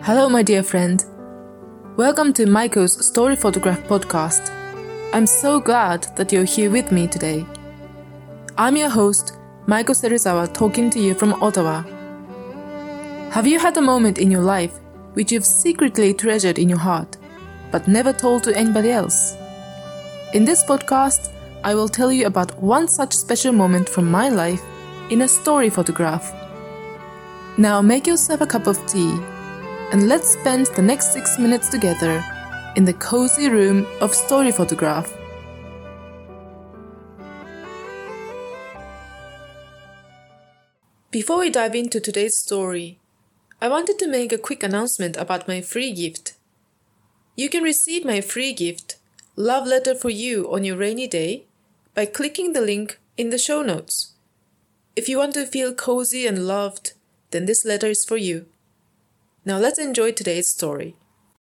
Hello, my dear friend. Welcome to Maiko's Story Photograph podcast. I'm so glad that you're here with me today. I'm your host, Maiko Serizawa, talking to you from Ottawa. Have you had a moment in your life which you've secretly treasured in your heart, but never told to anybody else? In this podcast, I will tell you about one such special moment from my life in a story photograph. Now make yourself a cup of tea and let's spend the next 6 minutes together in the cozy room of story photograph. Before we dive into today's story, I wanted to make a quick announcement about my free gift. You can receive my free gift, Love Letter for You on Your Rainy Day, by clicking the link in the show notes. If you want to feel cozy and loved, then this letter is for you. Now let's enjoy today's story.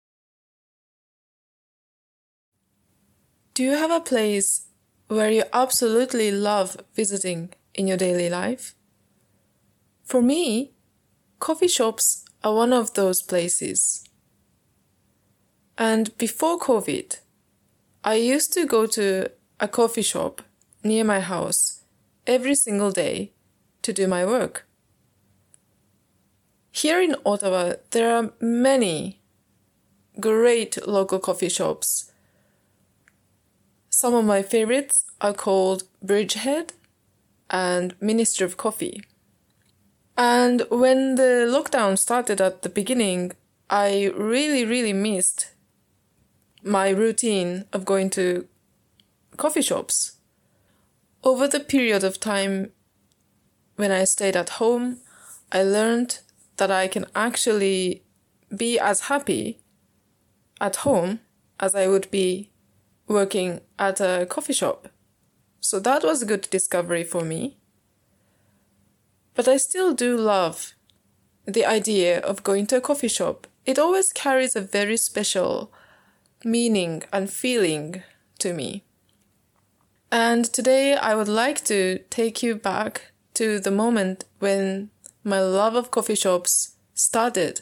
Do you have a place where you absolutely love visiting in your daily life? For me, coffee shops are one of those places. And before COVID, I used to go to a coffee shop near my house every single day to do my work. Here in Ottawa, there are many great local coffee shops. Some of my favorites are called Bridgehead and Ministry of Coffee. And when the lockdown started at the beginning, I really missed my routine of going to coffee shops. Over the period of time when I stayed at home, I learned that I can actually be as happy at home as I would be working at a coffee shop. So that was a good discovery for me. But I still do love the idea of going to a coffee shop. It always carries a very special meaning and feeling to me. And today I would like to take you back to the moment when my love of coffee shops started.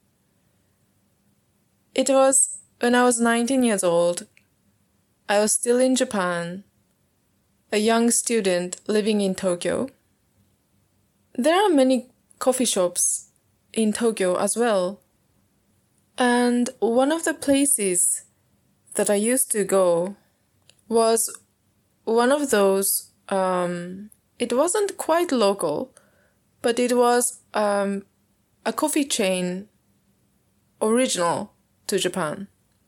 It was when I was 19 years old. I was still in Japan, a young student living in Tokyo. There are many coffee shops in Tokyo as well. And one of the places that I used to go was one of those, it wasn't quite local, but it was a coffee chain original to Japan.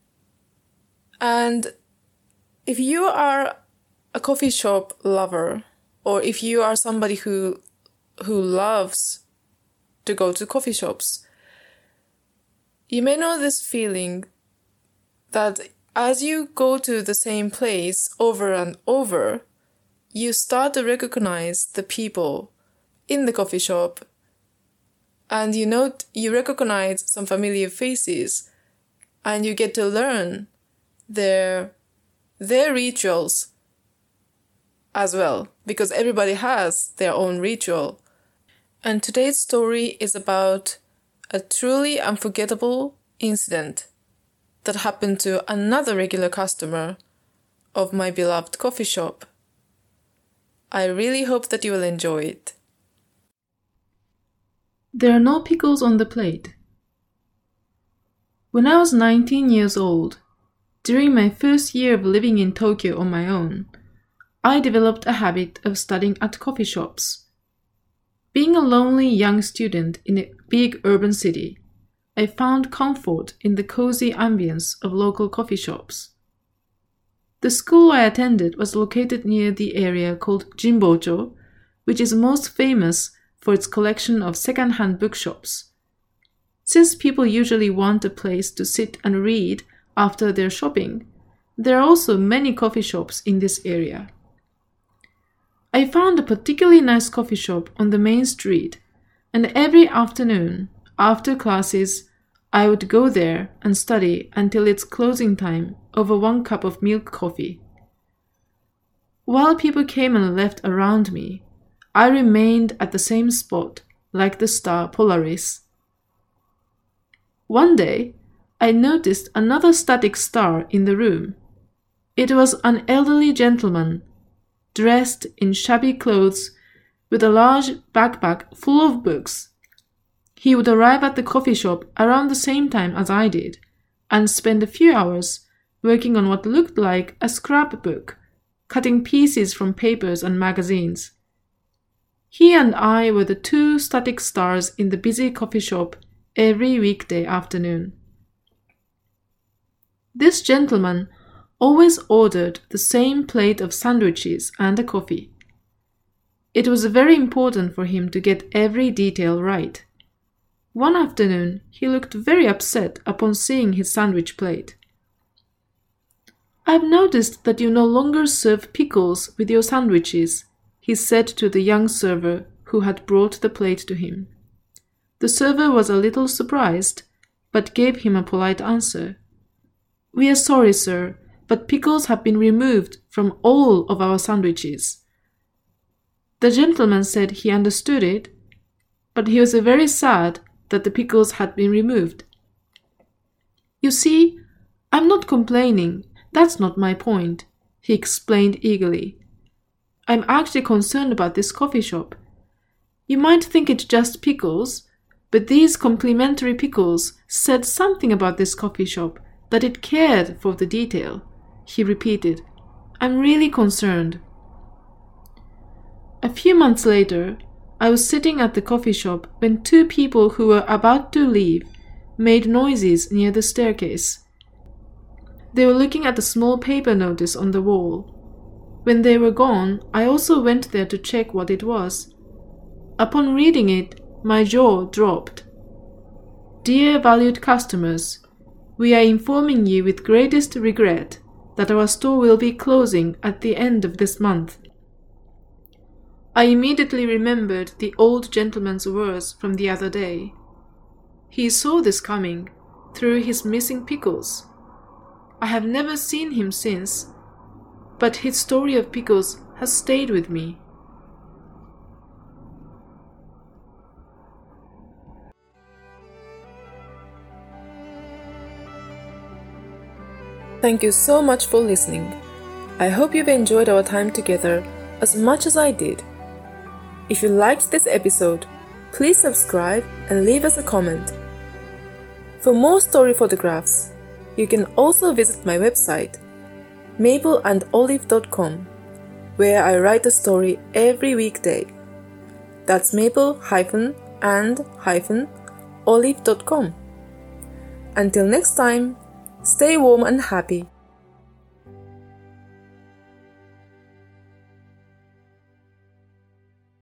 And if you are a coffee shop lover, or if you are somebody who loves to go to coffee shops, you may know this feeling that as you go to the same place over and over, you start to recognize the people in the coffee shop, and you recognize some familiar faces, and you get to learn their rituals as well, because everybody has their own ritual. And today's story is about a truly unforgettable incident that happened to another regular customer of my beloved coffee shop. I really hope that you will enjoy it. There are no pickles on the plate. When I was 19 years old, during my first year of living in Tokyo on my own, I developed a habit of studying at coffee shops. Being a lonely young student in a big urban city, I found comfort in the cozy ambience of local coffee shops. The school I attended was located near the area called Jinbocho, which is most famous for its collection of second-hand bookshops. Since people usually want a place to sit and read after their shopping, there are also many coffee shops in this area. I found a particularly nice coffee shop on the main street, and every afternoon, after classes, I would go there and study until its closing time over 1 cup of milk coffee. While people came and left around me, I remained at the same spot, like the star Polaris. One day, I noticed another static star in the room. It was an elderly gentleman, dressed in shabby clothes with a large backpack full of books. He would arrive at the coffee shop around the same time as I did and spend a few hours working on what looked like a scrapbook, cutting pieces from papers and magazines. He and I were the two static stars in the busy coffee shop every weekday afternoon. This gentleman always ordered the same plate of sandwiches and a coffee. It was very important for him to get every detail right. One afternoon, he looked very upset upon seeing his sandwich plate. "I've noticed that you no longer serve pickles with your sandwiches," he said to the young server who had brought the plate to him. The server was a little surprised, but gave him a polite answer. "We are sorry, sir, but pickles have been removed from all of our sandwiches." The gentleman said he understood it, but he was very sad that the pickles had been removed. "You see, I'm not complaining. That's not my point," he explained eagerly. "I'm actually concerned about this coffee shop. You might think it's just pickles, but these complimentary pickles said something about this coffee shop, that it cared for the detail," he repeated. "I'm really concerned." A few months later, I was sitting at the coffee shop when two people who were about to leave made noises near the staircase. They were looking at a small paper notice on the wall. When they were gone, I also went there to check what it was. Upon reading it, my jaw dropped. "Dear valued customers, we are informing you with greatest regret that our store will be closing at the end of this month." I immediately remembered the old gentleman's words from the other day. He saw this coming through his missing pickles. I have never seen him since, but his story of pickles has stayed with me. Thank you so much for listening. I hope you've enjoyed our time together as much as I did. If you liked this episode, please subscribe and leave us a comment. For more story photographs, you can also visit my website, mapleandolive.com, where I write a story every weekday. That's maple-and-olive.com. Until next time, stay warm and happy.